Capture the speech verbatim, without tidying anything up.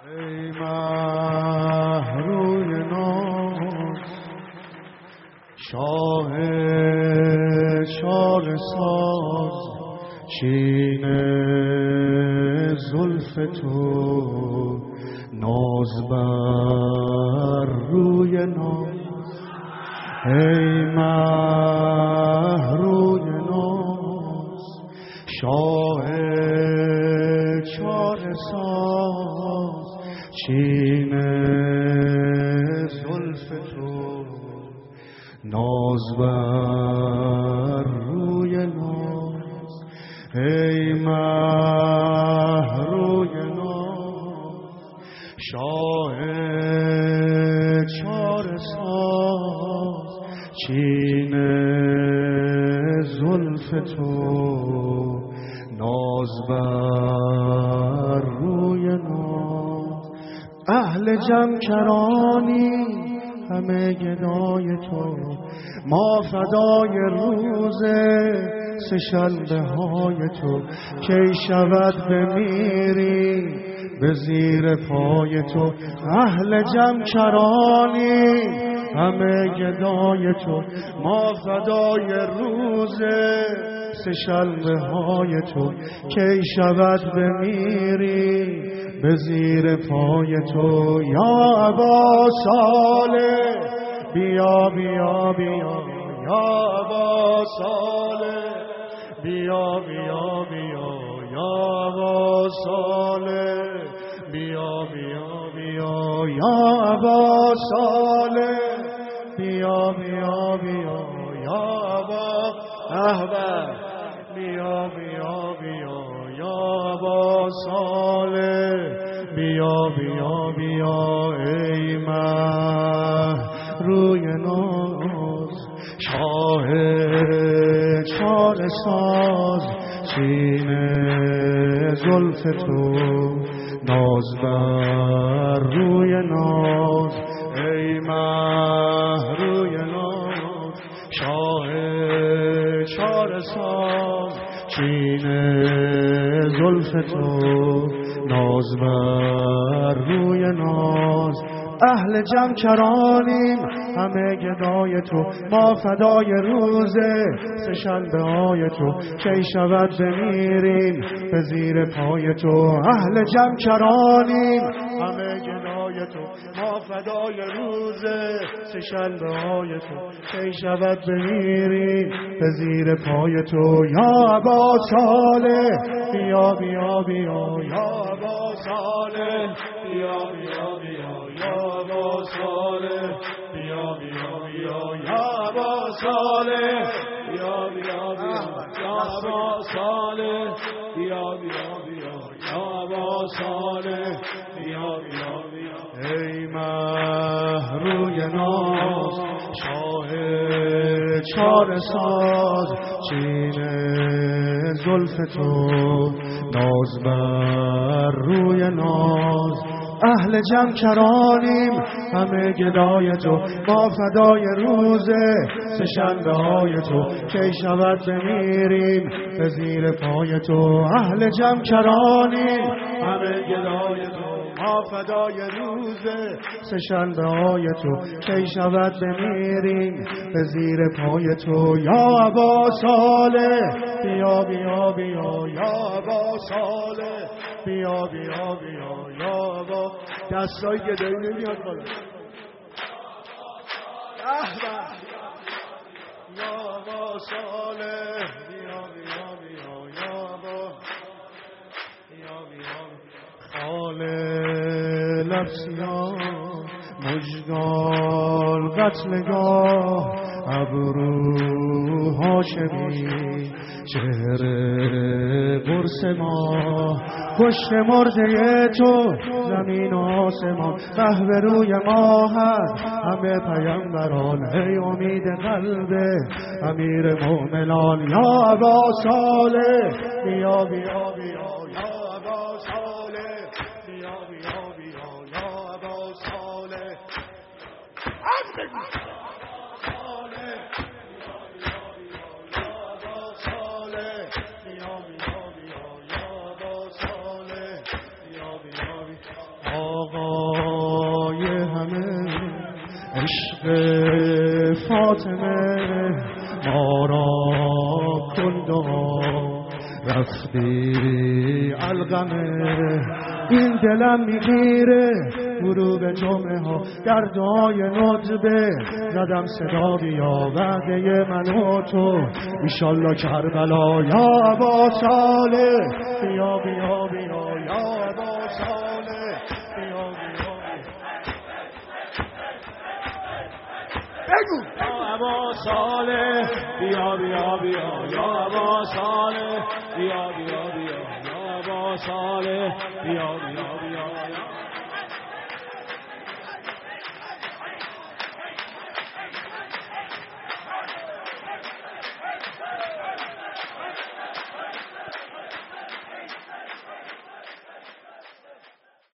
ای مهروی ناز شاه چاره ساز چین زلف تو ناز بر روی ناز ای مهروی ناز شاه چاره ساز چین زلف تو ناز بر روی ناز ای مهروی ناز شاه چاره ساز چین زلف تو ناز بر روی ناز اهل جمع کرانی همه گدای تو ما فدای روز سه شنبه های تو کی شود بمیری به زیر پای تو اهل جمع کرانی همه گدای تو ما فدای روز سه شنبه های تو کی شود بمیری به زیر پای تو یا ابا صالح بیا بیا بیا یا ابا صالح بیا بیا بیا یا ابا صالح بیا بیا بیا یا ابا صالح بیا بیا بیا یا ابا احباب بیا بیا بیا یا ابا صالح بیا بیا بیا ای مهروی ناز شاه چاره ساز چین زلف تو ناز بر روی ناز ای مهروی ناز شاه چاره ساز چین زلف تو ناز بر روی ناز اهل جمع کرانیم همه گدای تو ما فدای روز سه شنبه های تو کی شود بمیریم به زیر پای تو اهل جمع کرانیم همه گدای تو ما فدای روز سه شنبه های تو کی شود بمیریم به زیر پای تو یا ابا صالح بیا بیا بیا یا ابا صالح بیا بیا بیا یا ابا صالح بیا بیا بیا یا ابا صالح بیا بیا بیا یا ابا صالح بیا بیا بیا یا ابا صالح بیا بیا بیا ای مهروی ناز شاه چاره ساز چین زلف تو ناز بر روی ناز اهل جمع کرانیم همه گدای تو ما فدای روز سه شنبه های تو کی شود بمیریم به زیر پای تو اهل جمع کرانیم همه گدای تو ما فدای روز سه شنبه های تو کی شود بمیریم به زیر پای تو یا ابا صالح بیا بیا بیا یا ابا صالح بیا بیا بیا یا ابا دستایی که داری نمیاد بالا یا ابا صالح بیا بیا بیا یا ابا بیا بیا خال لبسیا مژگان قتلگاه ابرو هاشمی چهره قرص ما پشت مرده تو زمین و آسمان قهوه روی ما هست همه پیامبران ای امید قلب امیر مومنان یا ابا صالح بیا بیا بیا یا ابا صالح بیا بیا بیا یا ابا صالح عشق فاطمه ما را کن دعا رفتی علقمه این دلم میگیره غروب جمعه ها در دعای ندبه زدم صدا بیا وعده من و تو ایشالله کربلا یا ابا صالح بیا بیا بیا یا ابا صالح بیا بیا بگو یا ابا صالح بیا بیا بیا یا ابا صالح بیا بیا بیا یا ابا صالح بیا بیا